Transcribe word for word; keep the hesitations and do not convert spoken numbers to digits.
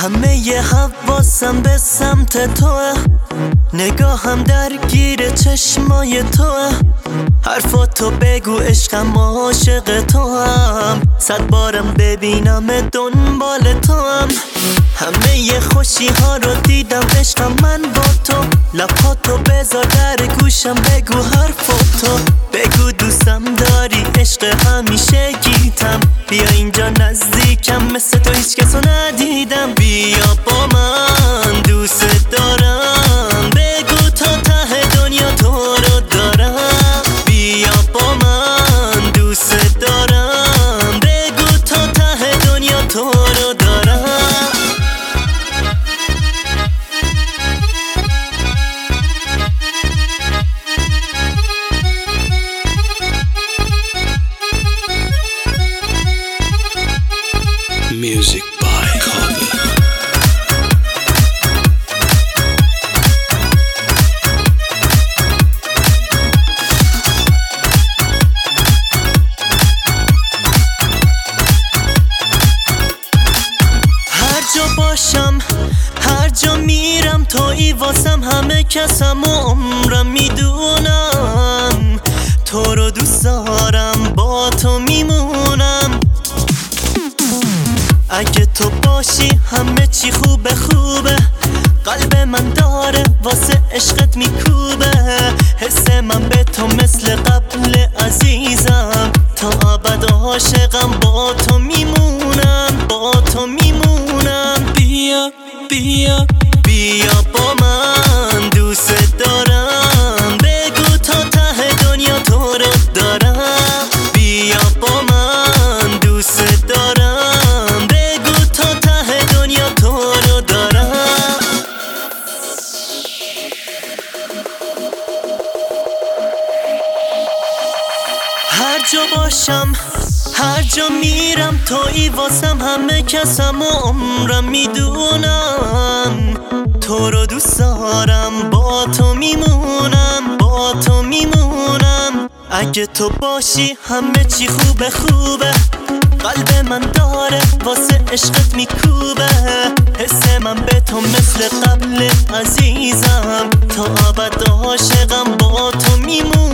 همه ی حواسم به سمت توه، نگاهم درگیر چشمای توه. حرفاتو بگو عشقم عاشق تو هم، صد بارم ببینم دنبال تو هم. همه ی خوشی ها رو دیدم عشقم من با تو، لباتو بذار در گوشم بگو حرفاتو. بگو دوستم داری عشق همیشه گیتم، بیا اینجا نزدیکم مثل تو هیچ کسو ندیدم. بیا با من دوست دارم، بگو تا ته دنیا تو رو دارم. بیا با من دوست دارم، بگو تا ته دنیا تو رو دارم. Music by Kaveh. هر جا باشم هر جا میرم تویی واسم، همه کسم و عمرم میدونم. تو رو دوست دارم با تو میمونم، اگه تو باشی همه چی خوبه خوبه. قلب من داره واسه عشقت میکوبه، حس من به تو مثل قبل عزیزم. تا ابد عاشقم با تو میمونم، با تو میمونم. بیا بیا بیا با من دوست دارم، بگو تا ته دنیا تو رو دارم. بیا با من دوست دارم، بگو تا ته دنیا تو رو دارم. هر جا باشم هر جا میرم تویی واسم، همه کسم و عمرم میدونم. تو رو دوست دارم با تو میمونم، با تو میمونم. اگه تو باشی همه چی خوبه خوبه. قلب من داره واسه عشقت میکوبه، حس من به تو مثل قبل عزیزم. تا ابد عاشقم با تو میمونم.